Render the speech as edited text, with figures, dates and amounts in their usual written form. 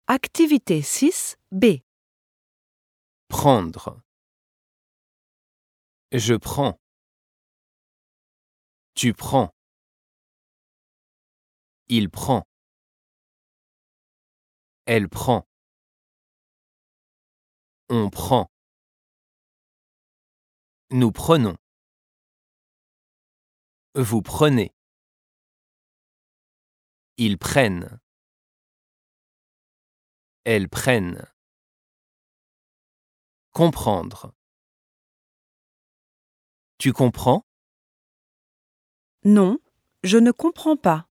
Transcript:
Activité 6B. Prendre. Je prends. Tu prends. Il prend. Elle prend. On prend. Nous prenons. Vous prenez. Ils prennent. Elles prennent. Comprendre. Tu comprends ? Non, je ne comprends pas.